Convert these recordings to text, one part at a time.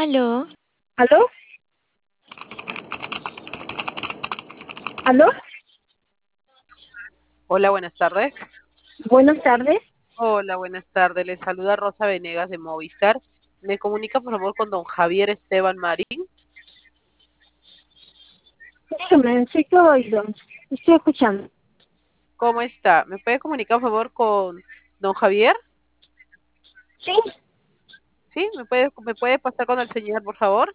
Aló, ¿Aló? ¿Aló? Hola, buenas tardes. Buenas tardes. Hola, buenas tardes. Les saluda Rosa Venegas de Movistar. Me comunica, por favor, con don Javier Esteban Marín. Dígame, soy todo oído. Estoy escuchando. ¿Cómo está? ¿Me puede comunicar, por favor, con don Javier? ¿Sí? ¿Sí? ¿Me puede pasar con el señor, por favor?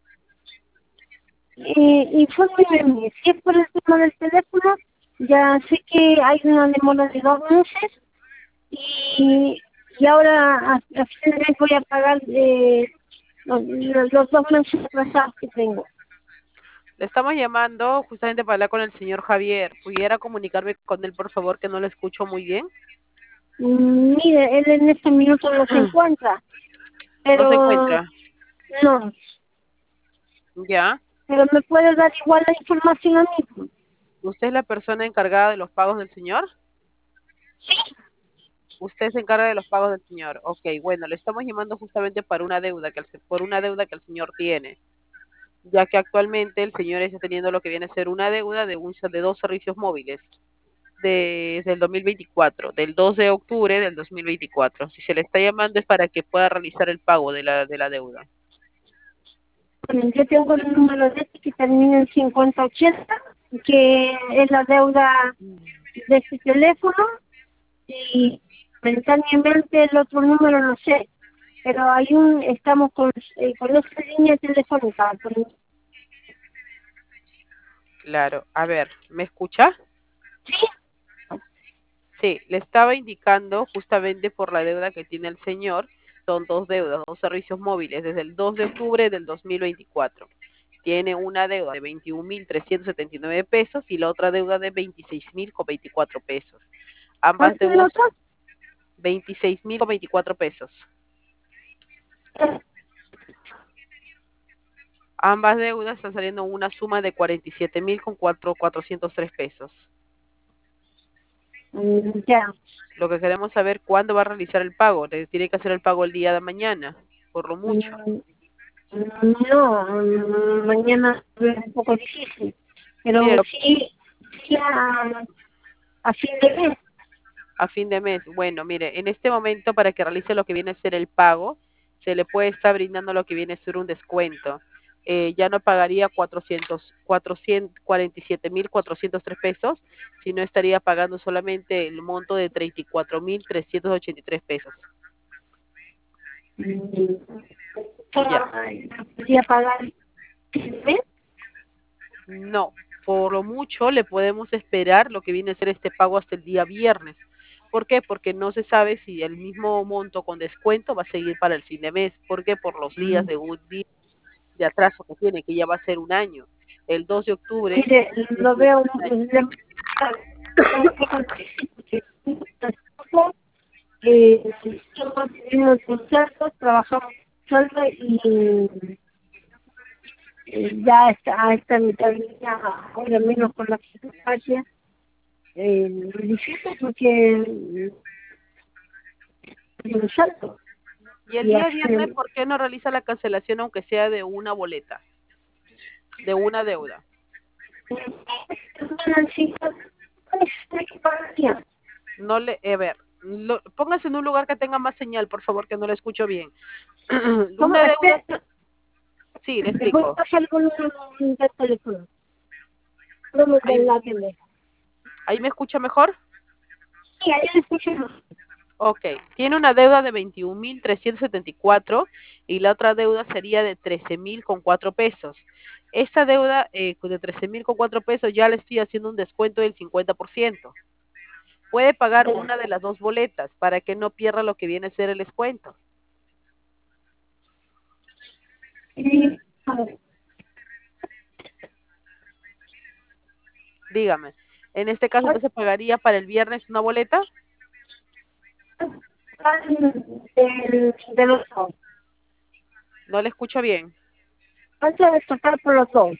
Infórmeme, si es por el tema del teléfono, ya sé que hay una demora de 2 meses y ahora a fin de mes voy a pagar los 2 meses atrasados que tengo. Le estamos llamando justamente para hablar con el señor Javier. ¿Pudiera comunicarme con él, por favor, que no lo escucho muy bien? Mire, él en este minuto no se encuentra, No se pero encuentra. no, ¿Ya? pero me puede dar igual la información a mí. ¿Usted es la persona encargada de los pagos del señor? Sí. Usted se encarga de los pagos del señor. Ok, bueno, le estamos llamando justamente para una deuda por una deuda que el señor tiene, ya que actualmente el señor está teniendo lo que viene a ser una deuda de dos servicios móviles desde el 2024, del 2 de octubre del 2024. Si se le está llamando es para que pueda realizar el pago de la deuda. Bueno, yo tengo el número de este que termina en 5080, que es la deuda de este teléfono, y momentáneamente el otro número no sé, pero estamos con esta línea telefónica. Claro, a ver, ¿me escucha? Sí, Sí, le estaba indicando justamente por la deuda que tiene el señor. Son dos deudas, dos servicios móviles desde el 2 de octubre del 2024. Tiene una deuda de 21.379 pesos y la otra deuda de 26.024 pesos. Ambas ¿cuánto es el deudas, otro? 26.024 pesos. Ambas deudas están saliendo una suma de 47.000 con 403 pesos. Ya. Lo que queremos saber cuándo va a realizar el pago. Le tiene que hacer el pago el día de mañana, por lo mucho. Mm, No, mañana es un poco difícil, Mire, pero sí a fin de mes. a fin de mes. Bueno, mire, en este momento para que realice lo que viene a ser el pago, se le puede estar brindando lo que viene a ser un descuento. Ya no pagaría 447.403 pesos, sino estaría pagando solamente el monto de 34.383 pesos. Mm, Ya. Podría pagar fin de mes. No, por lo mucho le podemos esperar lo que viene a ser este pago hasta el día viernes. ¿Por qué? Porque no se sabe si el mismo monto con descuento va a seguir para el fin de mes. ¿Por qué? Por los días de un día de atraso que tiene, que ya va a ser un año. El 2 de octubre Mire, es lo un veo, año. somos unos muchachos, trabajamos solo y ya está, a esta mitad del día, ahora menos con la circunstancia, difícil porque es un salto. Y el Y día así, viernes, ¿por qué no realiza la cancelación aunque sea de una boleta, de una deuda? hay que pagar ya. No le, a ver, póngase en un lugar que tenga más señal, por favor, que no le escucho bien. ¿Cómo? Una deuda, Espera, sí, le les voy a explico. pasar con un teléfono. Vamos de Ahí, la tele. ahí me escucha mejor. Sí, ahí le escucho. Ok, tiene una deuda de 21.374 y la otra deuda sería de 13.000 con 4 pesos. Esta deuda de 13.000 con 4 pesos ya le estoy haciendo un descuento del 50%. Puede pagar una de las dos boletas para que no pierda lo que viene a ser el descuento. Sí, a ver. Dígame, en este caso entonces pagaría para el viernes una boleta. De los dos. No le escucho bien. ¿Cuánto de total por los dos?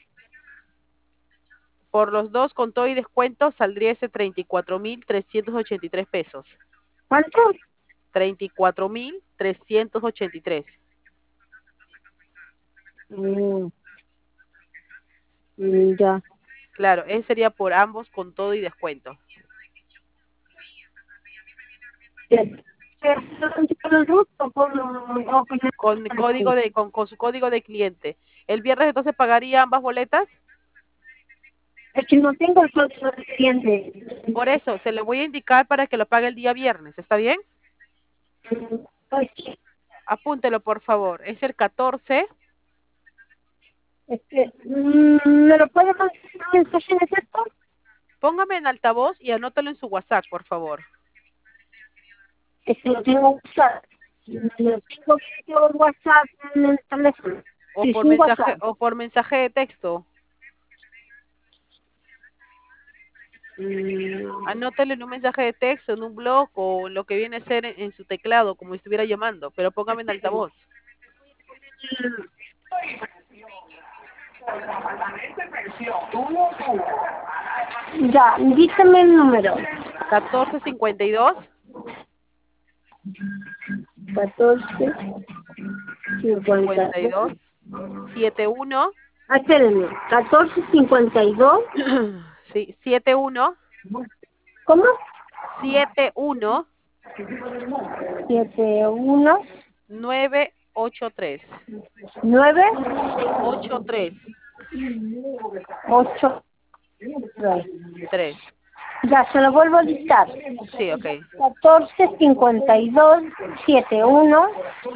Por los dos con todo y descuento saldría ese 34.383 pesos. ¿Cuánto? 34.383. Mm, ya. Claro, ese sería por ambos con todo y descuento. ¿Solamente por los dos o con el precio? Con su código de cliente. ¿El viernes entonces pagaría ambas boletas? Es que no tengo el código de cliente. Por eso, se le voy a indicar para que lo pague el día viernes, ¿está bien? Pues sí, Apúntelo, por favor. Es el 14. ¿me lo puede mandar un mensaje en efecto? Póngame en altavoz y anótalo en su WhatsApp, por favor. Es que lo tengo WhatsApp. Lo tengo que WhatsApp en el teléfono. O Sí, por sin mensaje, WhatsApp. o por mensaje de texto. Mm, Anótelo en un mensaje de texto, en un blog o en lo que viene a ser en su teclado, como si estuviera llamando, pero póngame en altavoz. Ya, dígame el número. 1452 14, 50. 52 71 Espérenme. 1452. sí, 71 ¿Cómo? 71 71, 983 9, 83 8, 3. 3. Ya, se lo vuelvo a dictar. Sí, ok. 14, 52, 71.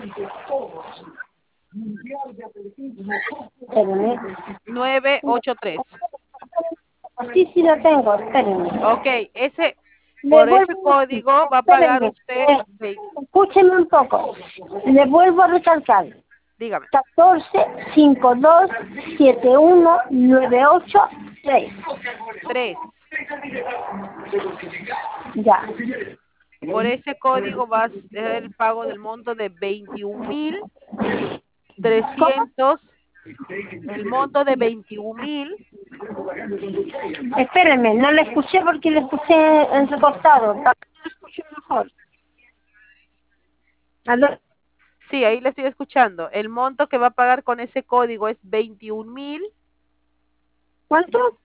Espérenme. 983. Sí, sí, lo tengo. Espérenme. Ok, ese, Le por ese vuelvo, código va a pagar espérenme, usted, ok, escúcheme un poco. Le vuelvo a recalcar. dígame. 14, 52, 71, 98, 3. 3. Ya. Por ese código va a ser el pago del monto de ¿Cómo? 21.300, el monto de 21.000. Espérenme, no le escuché porque le escuché en recortado. Tal vez lo escuché mejor. ¿Aló? Sí, ahí le estoy escuchando. El monto que va a pagar con ese código es ¿Cuánto?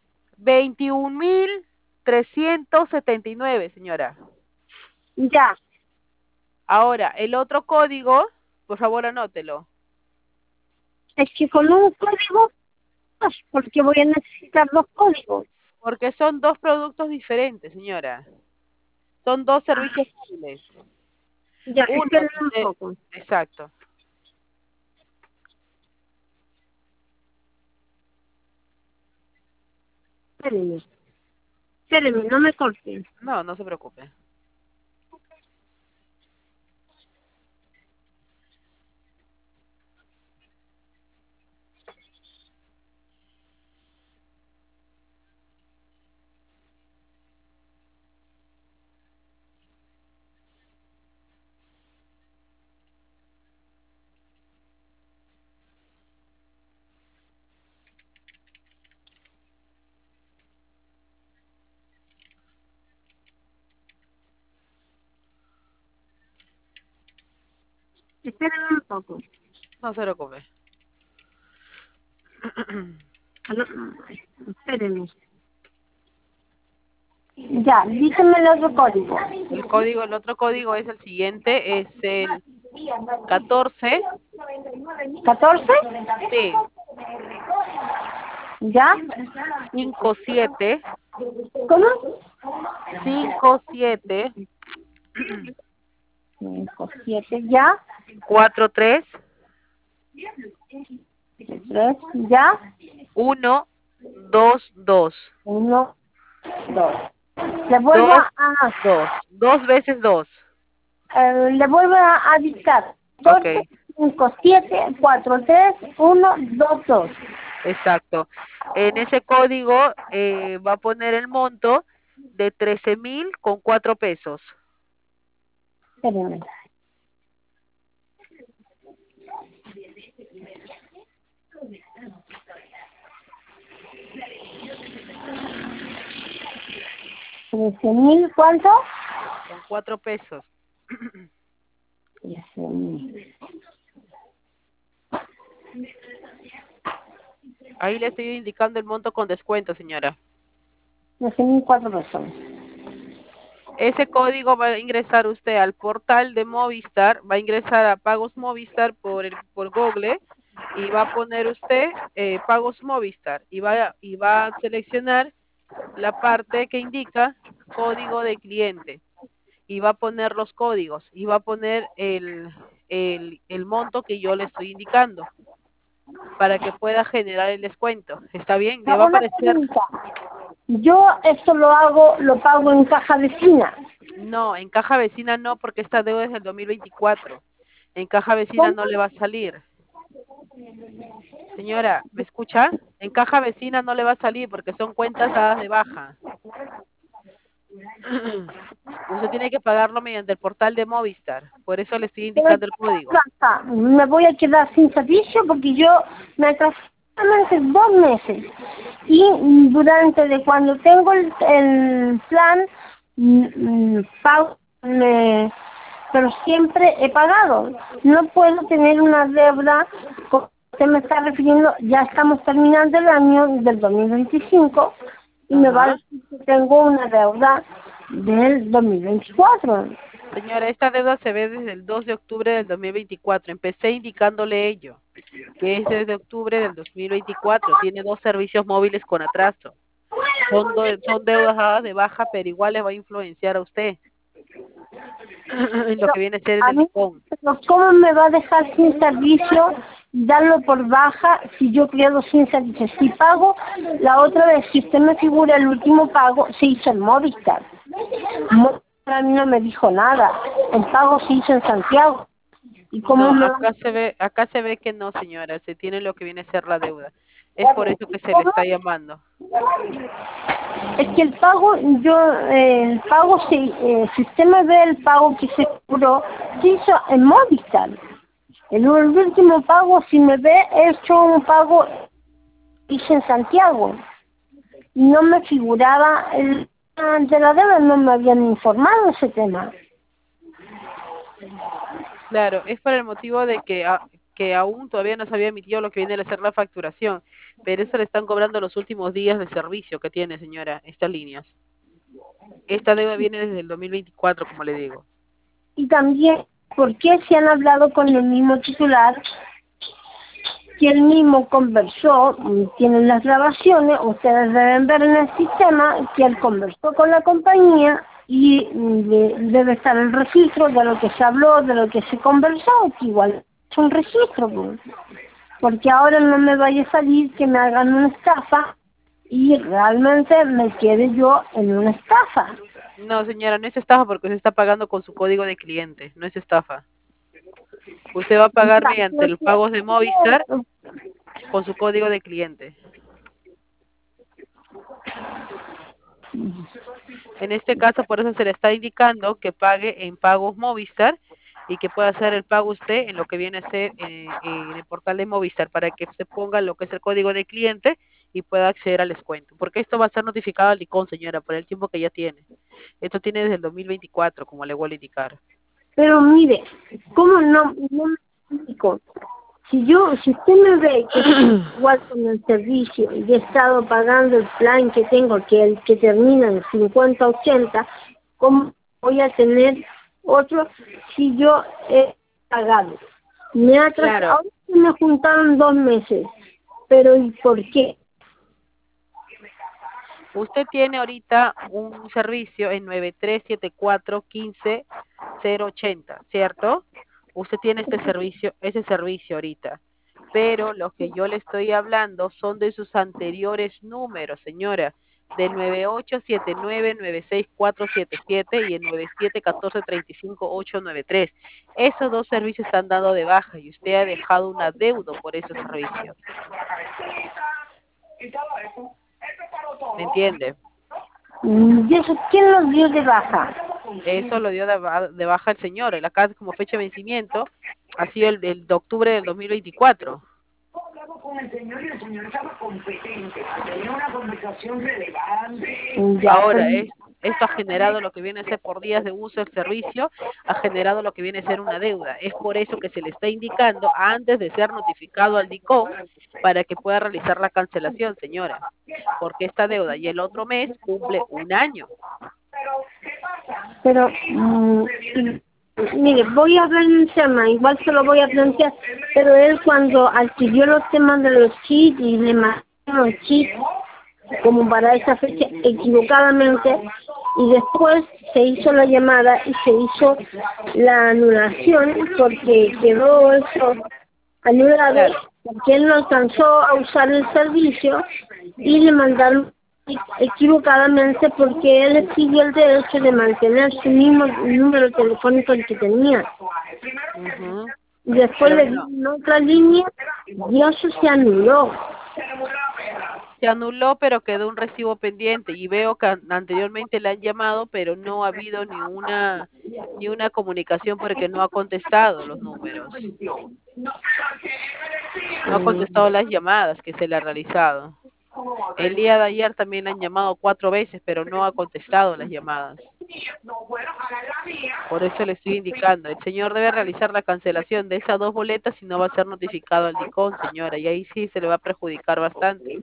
21.379, señora. Ya. Ahora, el otro código, por favor anótelo, Es que con un código, pues, porque voy a necesitar dos códigos. porque son dos productos diferentes, señora. Son dos servicios móviles. Ya, Uno, espérenme un poco. exacto. Espérenme. Espérenme, no me corten. No, no se preocupe. Espérenme un poco. No se preocupe. Aló, espérenme. Ya, dígame el otro código. El otro código es el siguiente, es el 14, 14. sí, ¿Ya? 57, ¿Cómo? 57, 5, 7, ¿ya? 43, 3, ¿ya? 1, 2, 2. 1, 2. Le vuelvo 2, a, 2. 2 veces 2. le vuelvo a dictar. Ok, 14, 5, 7, 4, 3, 1, 2, 2. exacto. En ese código va a poner el monto de 13.000 con 4 pesos. Espérenme. ¿13,000 cuánto? Con 4 pesos. 13,000. Ahí le estoy indicando el monto con descuento, señora. 12.004 pesos. Ese código va a ingresar usted al portal de Movistar, va a ingresar a Pagos Movistar por Google y va a poner usted Pagos Movistar y va a seleccionar la parte que indica código de cliente y va a poner los códigos y va a poner el monto que yo le estoy indicando para que pueda generar el descuento. ¿Está bien? Le va a Una aparecer... pregunta. Yo esto lo pago en caja vecina. No, en caja vecina no, porque esta deuda es del 2024. En caja vecina ¿Cómo? no le va a salir. Señora, ¿me escucha? En caja vecina no le va a salir porque son cuentas dadas de baja. Usted tiene que pagarlo mediante el portal de Movistar. Por eso le estoy Pero indicando el código. me voy a quedar sin servicio porque yo me atrasé hace 2 meses. Y durante de cuando tengo el plan, pago, pero siempre he pagado. No puedo tener una deuda, como usted me está refiriendo, ya estamos terminando el año del 2025 y me va a Ajá. decir que tengo una deuda del 2024. Señora, esta deuda se ve desde el 2 de octubre del 2024. Empecé indicándole ello, que es desde octubre del 2024. Tiene 2 servicios móviles con atraso. Son deudas dadas de baja, pero igual le va a influenciar a usted en lo Pero que viene a ser en a el mí, licón. pero ¿cómo me va a dejar sin servicio darlo por baja si yo quedo sin servicio? Si pago, la otra vez, si usted me figura el último pago, se hizo en Movistar. Movistar a mí no me dijo nada. El pago se hizo en Santiago. ¿Y cómo No, me va acá se ve que no, señora, se tiene lo que viene a ser la deuda. Es por eso que se le ¿Cómo? está llamando. Es que el pago, si usted me ve el pago que se cobró, se hizo en Movistar. El último pago, si me ve, he hecho un pago, hice en Santiago. No me figuraba de la deuda, no me habían informado ese tema. Claro, es por el motivo de que aún todavía no se había emitido lo que viene a ser la facturación, pero eso le están cobrando los últimos días de servicio que tiene, señora, estas líneas. Esta deuda viene desde el 2024, como le digo. Y también, ¿por qué se han hablado con el mismo titular? Que él mismo conversó, tienen las grabaciones, ustedes deben ver en el sistema que él conversó con la compañía y debe estar el registro de lo que se habló, de lo que se conversó, que igual es un registro, pues. Porque ahora no me vaya a salir que me hagan una estafa y realmente me quede yo en una estafa. No, señora, no es estafa porque usted está pagando con su código de cliente, no es estafa. Usted va a pagar mediante el pago de Movistar con su código de cliente. En este caso, por eso se le está indicando que pague en pagos Movistar y que pueda hacer el pago usted en lo que viene a ser en el portal de Movistar para que se ponga lo que es el código de cliente y pueda acceder al descuento. Porque esto va a ser notificado al ICON, señora, por el tiempo que ya tiene. Esto tiene desde el 2024, como le voy a indicar. Pero mire, ¿cómo no me explico? Si usted me ve que estoy igual con el servicio y he estado pagando el plan que tengo, que el que termina en 50-80, ¿cómo voy a tener otro si yo he pagado? Me ha atrasado, Claro, ahora se me juntaron 2 meses, pero ¿y por qué? usted tiene ahorita un servicio en 9374 15 080, ¿cierto? Usted tiene ese servicio ahorita. Pero lo que yo le estoy hablando son de sus anteriores números, señora, del 98799647 y el 9714353893. Esos 2 servicios están dando de baja y usted ha dejado un adeudo por esos servicios. ¿Me entiende? ¿Y eso quién los dio de baja? Eso lo dio de baja el señor. Acá como fecha de vencimiento ha sido el de octubre del 2024. Con el señor y el señor estaba competente, tenía una conversación relevante. Ahora, Esto ha generado lo que viene a ser por días de uso del servicio, ha generado lo que viene a ser una deuda. Es por eso que se le está indicando antes de ser notificado al DICOM para que pueda realizar la cancelación, señora, porque esta deuda y el otro mes cumple un año. Pero, mire, voy a ver un tema, igual se lo voy a plantear, pero él cuando adquirió los temas de los chips y le mandaron los chips como para esa fecha equivocadamente, y después se hizo la llamada y se hizo la anulación porque quedó eso anulado, Claro. porque él no alcanzó a usar el servicio y le mandaron equivocadamente porque él pidió el derecho de mantener su mismo número telefónico el que tenía. Ujú. Y después Pero le no, dieron otra línea y eso se anuló. se anuló, pero quedó un recibo pendiente y veo que anteriormente le han llamado, pero no ha habido ni una comunicación porque no ha contestado los números, no ha contestado las llamadas que se le ha realizado. El día de ayer también le han llamado 4 veces, pero no ha contestado las llamadas. Por eso le estoy indicando, el señor debe realizar la cancelación de esas 2 boletas y no va a ser notificado al DICOM, señora, y ahí sí se le va a perjudicar bastante.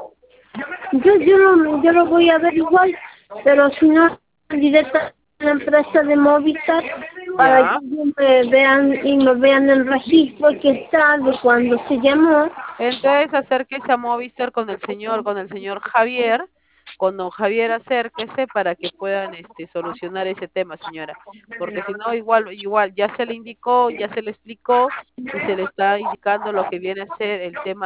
Yo lo voy a ver igual, pero si no, directa a la empresa de Movistar para que Ya. me vean y me vean el registro que está de cuando se llamó. Entonces acérquese a Movistar con el señor Javier, con don Javier acérquese para que puedan solucionar ese tema, señora. Porque si no, igual, ya se le indicó, ya se le explicó y se le está indicando lo que viene a ser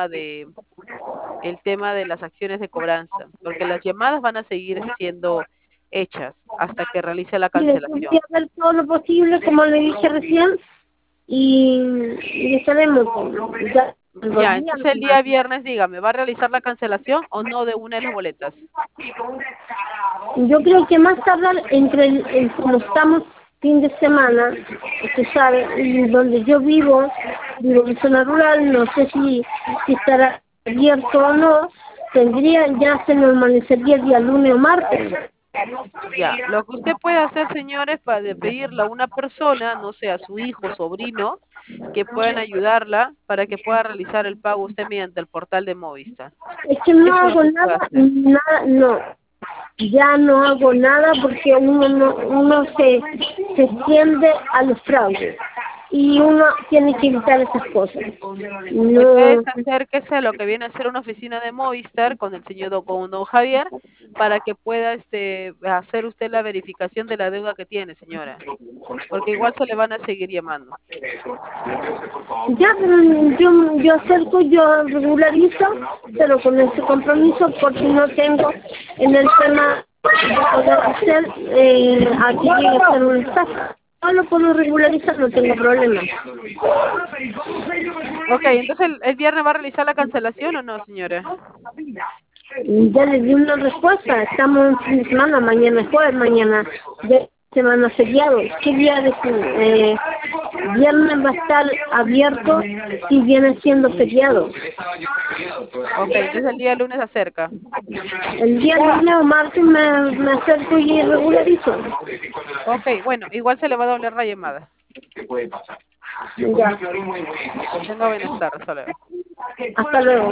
el tema de las acciones de cobranza, porque las llamadas van a seguir siendo hechas hasta que realice la Mire, yo voy cancelación. a ver todo lo posible, como le dije recién, y, y estaremos ya los Ya, días entonces el más. día viernes, dígame, ¿va a realizar la cancelación o no de una de las boletas? Yo creo que más tardar entre como estamos fin de semana, usted sabe, y donde yo vivo en zona rural, no sé si estará abierto o no, se normalizaría el día lunes o martes. Ya, lo que usted puede hacer, señores, para pedirle a una persona, no sé, a su hijo, sobrino, que puedan ayudarla para que pueda realizar el pago usted mediante el portal de Movistar. Es que no Eso es lo hago que puede nada, hacer. no, ya no hago nada porque uno se tiende a los fraudes y uno tiene que evitar esas cosas. Entonces, No, acérquese a lo que viene a ser una oficina de Movistar con el señor con don Javier para que pueda hacer usted la verificación de la deuda que tiene, señora, porque igual se le van a seguir llamando. ya, pero yo acerco, yo regularizo, pero con ese compromiso porque no tengo en el tema de poder hacer, aquí llega a ser un estafa. No lo puedo regularizar, no tengo problema. Ok, entonces el viernes va a realizar la cancelación o no, señora. Ya le di una respuesta, estamos en fin de semana, mañana es jueves, mañana de semana feriado. ¿Qué día de viernes va a estar abierto si viene siendo feriado? Ok, entonces el día lunes se acerca. El día lunes o martes me acerco y regularizo. Ok, bueno, igual se le va a doblar la llamada. Ya. Tenga buenas tardes, hasta luego. Hasta luego.